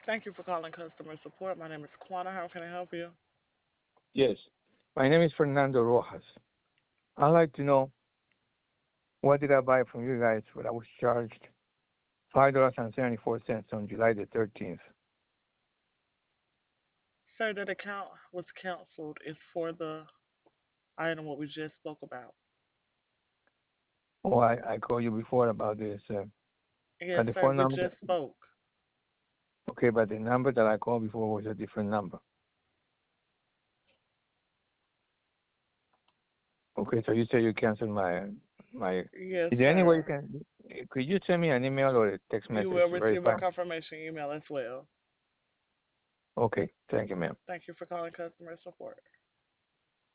Thank you for calling customer support. My name is Quana. How can I help you? Yes. My name is Fernando Rojas. I'd like to know what did I buy from you guys when I was charged $5.74 on July the 13th. Sir, that account was canceled. It's for the item what we just spoke about. Oh, I called you before about this. But Yes, the sir, phone we number, just spoke. okay, but the number that I called before was a different number. Okay, so you say you canceled my. Yes, Is there any way you sir. can? Could you send me an email or a text You message will to receive a verify? confirmation email as well. Okay, thank you, ma'am. Thank you for calling customer support.